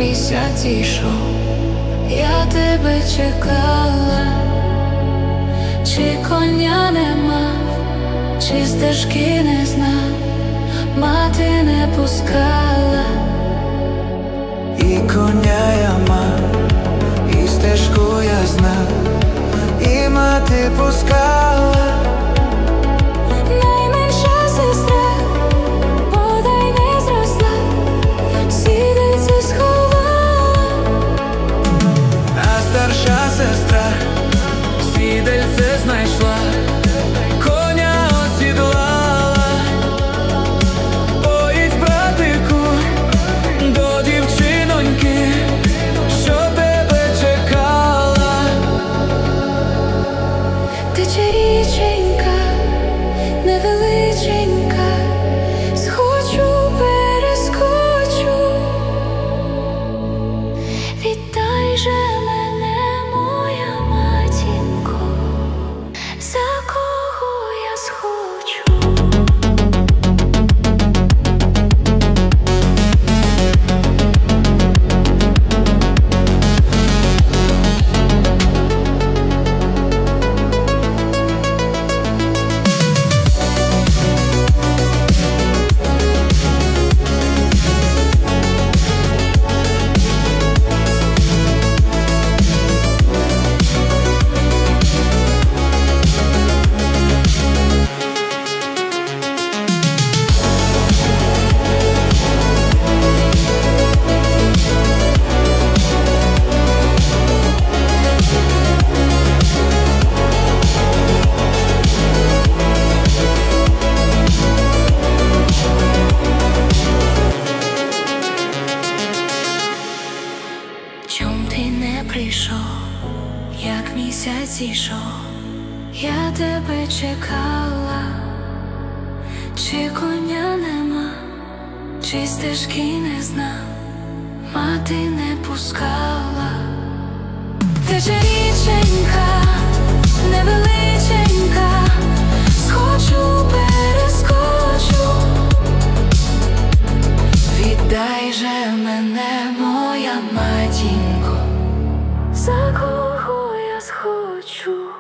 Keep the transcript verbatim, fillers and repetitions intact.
місяць ішов, я тебе чекала, чи коня не мав, чи стежки не знав, мати не пускала. І коня я мав, і стежку я знав, і мати пускала. Найменша сестра бодай не зросла, сідельце сховала. А старша сестра сідельце знайшла, коня осідлала. Поїдь, братику, до дівчиноньки, що тебе чекала. Тече річенька невеличенька, схочу, перескочу. Віддай же мене, моя матінко, за кого я схочу. Чом ти не прийшов, як місяць ішов, я тебе чекала, чи коня нема, чи стежки не знав, мати не пускала. Тече річенька невеличенька, схочу, перескочу. Віддай же мене, моя матінко, за кого я схочу.